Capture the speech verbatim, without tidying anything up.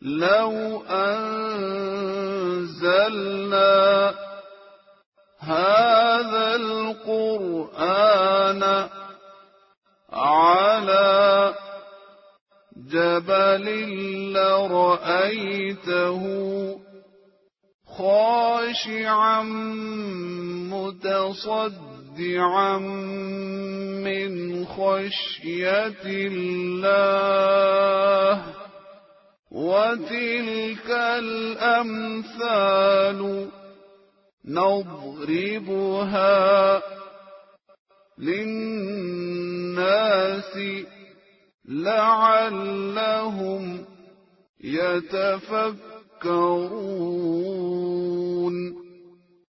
لو أنزلنا هذا القرآن على جبل لرأيته خاشعا متصدعا من خشية الله وتلك الأمثال نضربها للناس لعلهم يتفكرون.